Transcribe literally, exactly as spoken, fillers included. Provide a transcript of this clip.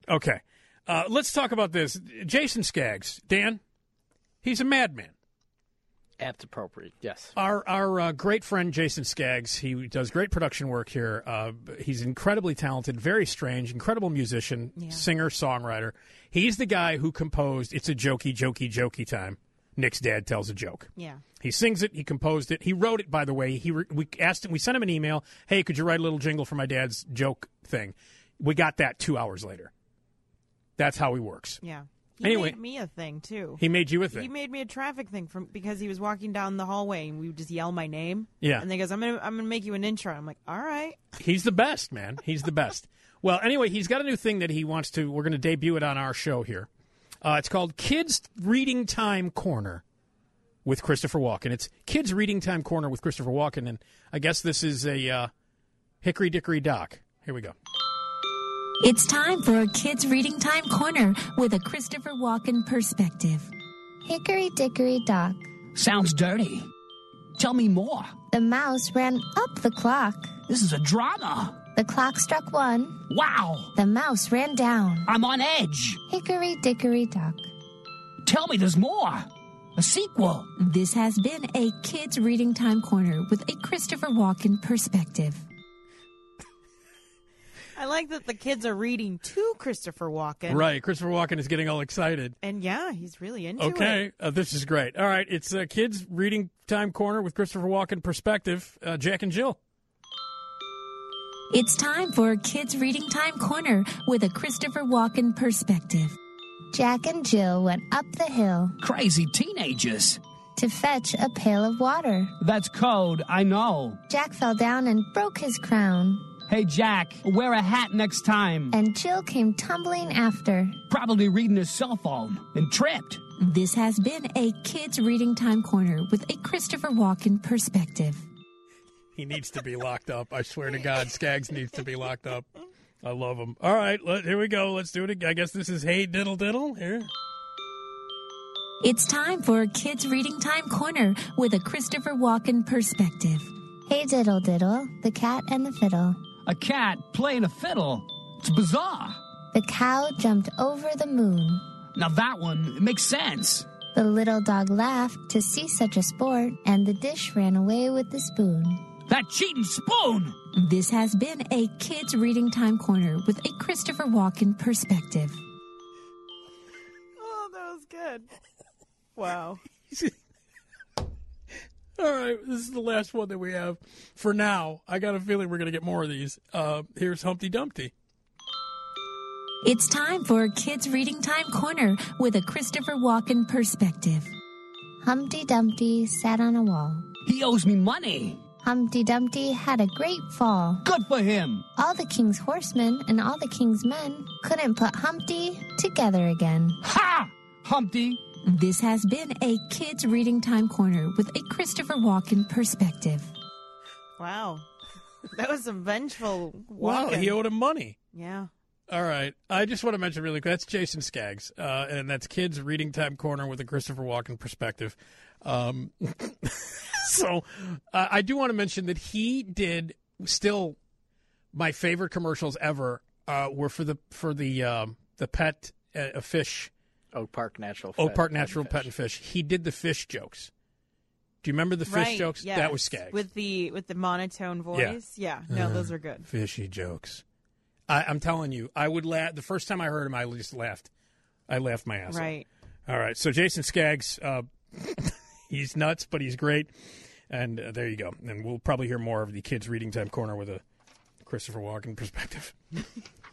Okay. Uh, let's talk about this. Jason Skaggs, Dan, he's a madman. Apt appropriate, yes. Our our uh, great friend Jason Skaggs, he does great production work here. Uh, he's incredibly talented, very strange, incredible musician, yeah. singer, songwriter. He's the guy who composed "It's a Jokey, Jokey, Jokey Time." Nick's dad tells a joke. Yeah, he sings it. He composed it. He wrote it, by the way. He re- we asked him. We sent him an email. Hey, could you write a little jingle for my dad's joke thing? We got that two hours later. That's how he works. Yeah. He anyway, made me a thing, too. He made you a thing. He made me a traffic thing from because he was walking down the hallway and we would just yell my name. Yeah. And he goes, I'm going to I'm gonna make you an intro. I'm like, all right. He's the best, man. He's the best. Well, anyway, he's got a new thing that he wants to, we're going to debut it on our show here. Uh, it's called Kids Reading Time Corner with Christopher Walken. It's Kids Reading Time Corner with Christopher Walken, and I guess this is a uh, Hickory Dickory Dock. Here we go. It's time for a Kids Reading Time Corner with a Christopher Walken perspective. Hickory Dickory Dock. Sounds dirty. Tell me more. The mouse ran up the clock. This is a drama. The clock struck one. Wow. The mouse ran down. I'm on edge. Hickory Dickory Dock. Tell me there's more. A sequel. This has been a Kids Reading Time Corner with a Christopher Walken perspective. I like that the kids are reading to Christopher Walken. Right. Christopher Walken is getting all excited. And, yeah, he's really into okay. it. Okay. Uh, this is great. All right. It's uh, Kids Reading Time Corner with Christopher Walken perspective. Uh, Jack and Jill. It's time for a Kids Reading Time Corner with a Christopher Walken perspective. Jack and Jill went up the hill. Crazy teenagers. To fetch a pail of water. That's code, I know. Jack fell down and broke his crown. Hey, Jack, wear a hat next time. And Jill came tumbling after. Probably reading his cell phone and tripped. This has been a Kids Reading Time Corner with a Christopher Walken perspective. He needs to be locked up. I swear to God, Skaggs needs to be locked up. I love him. All right, let, here we go. Let's do it again. I guess this is Hey Diddle Diddle. Here. It's time for a Kids Reading Time Corner with a Christopher Walken perspective. Hey Diddle Diddle, the cat and the fiddle. A cat playing a fiddle. It's bizarre. The cow jumped over the moon. Now that one, it makes sense. The little dog laughed to see such a sport, and the dish ran away with the spoon. That cheating spoon! This has been a Kids Reading Time Corner with a Christopher Walken perspective. Oh, that was good. Wow. All right, this is the last one that we have for now. I got a feeling we're going to get more of these. Uh, here's Humpty Dumpty. It's time for a Kids Reading Time Corner with a Christopher Walken perspective. Humpty Dumpty sat on a wall. He owes me money. Humpty Dumpty had a great fall. Good for him. All the king's horsemen and all the king's men couldn't put Humpty together again. Ha! Humpty. This has been a Kids Reading Time Corner with a Christopher Walken perspective. Wow. That was some vengeful Walken. Wow, he owed him money. Yeah. All right. I just want to mention really quick, that's Jason Skaggs, uh, and that's Kids Reading Time Corner with a Christopher Walken perspective. Um, so uh, I do want to mention that he did still my favorite commercials ever uh, were for the for the um, the pet uh, fish. Oak Park Natural Oak Pet, Park Natural Pet, Pet and Fish. He did the fish jokes. Do you remember the fish right, jokes? yes. That was Skaggs. With the with the monotone voice. Yeah. yeah. No, uh, those are good. Fishy jokes. I, I'm telling you, I would laugh. The first time I heard him, I just laughed. I laughed my ass off. Right. All right. So Jason Skaggs, uh, he's nuts, but he's great. And uh, there you go. And we'll probably hear more of the Kids Reading Time Corner with a Christopher Walken perspective.